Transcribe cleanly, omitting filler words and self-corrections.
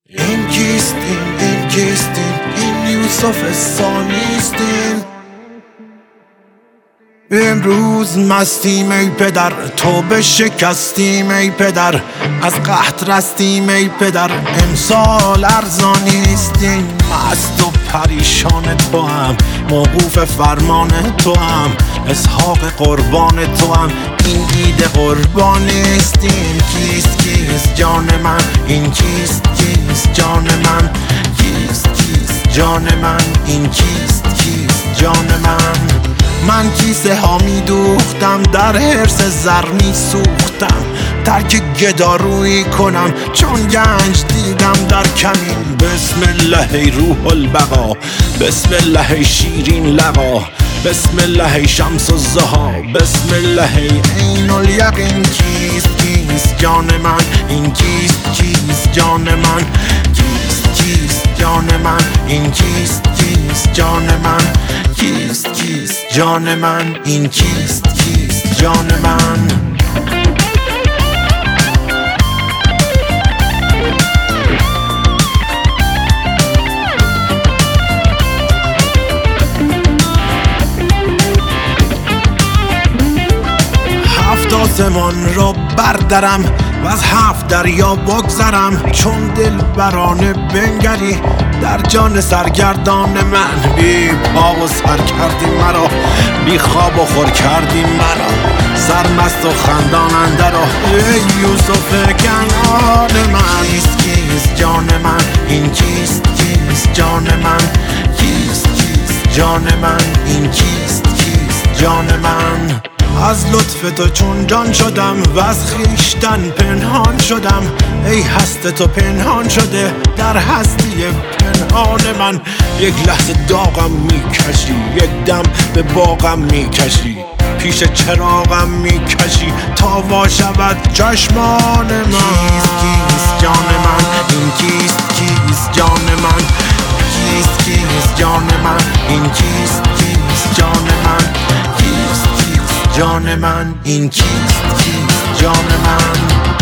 این کیستین، این کیستین، این یوسف ثانیستین. امروز مستیم ای پدر، توبه شکستیم ای پدر، از قحط رستیم ای پدر، امسال ارزانیستیم. مست و پریشان تو هم، موقوف فرمان تو هم، اسحاق قربان تو هم، این عید قربانیستیم. کیست کیست جان من، این کیست کیست جان من، کیست کیست جان من، این کیست کیست جان من. من کیسه ها می دوختم، در حرص زر می سوختم، ترک گدارویی کنم چون گنج دیدم در کمین. بسم الله ای روح البقا، بسم الله ای شیرین لقا، بسم الله ای شمس الضحی، بسم الله ای عین الیقین. کیست کیست جان من، این کیست کیست جان من، کیست کیست جان من، این کیست کیست جان من، کیست کیست جان من، این کیست کیست جان من. هفت آسمان را بردرم و از 7 دریا بگذرم، چون دل برانه بنگری در جان سرگردان من. بی پا و سر کردی مرا، بی خواب و خور کردی مرا، سرمست و خندان اندرا ای یوسف کنعان من. کیست کیست جان من، این کیست کیست جان من، کیست کیست جان من، این کیست کیست جان من. از لطف تو چون جان شدم و از خویشتن پنهان شدم، ای هست تو پنهان شده در هستی پنهان من. یک لحظه داغم میکشی، یک دم به باغم میکشی، پیش چراغم میکشی تا وا شود چشمان من. کیست کیست جان من، این کیست کیست جان من، کیست کیست جان من، این کیست کیست جان من، کیست کیست جان من، این کیست کیست جان من.